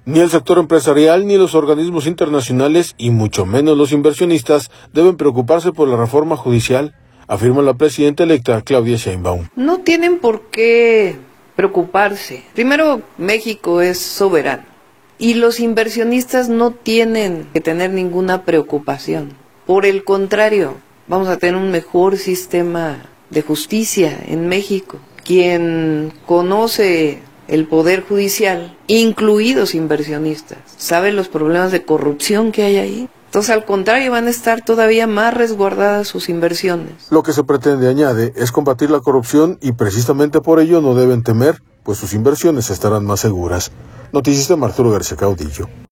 Ni el sector empresarial ni los organismos internacionales y mucho menos los inversionistas deben preocuparse por la reforma judicial, afirma la presidenta electa Claudia Sheinbaum. No tienen por qué preocuparse. Primero, México es soberano y los inversionistas no tienen que tener ninguna preocupación. Por el contrario, vamos a tener un mejor sistema de justicia en México. Quien conoce el poder judicial, incluidos inversionistas, sabe los problemas de corrupción que hay ahí. Entonces, al contrario, van a estar todavía más resguardadas sus inversiones. Lo que se pretende, añade, es combatir la corrupción y precisamente por ello no deben temer, pues sus inversiones estarán más seguras. Noticias de Arturo García Caudillo.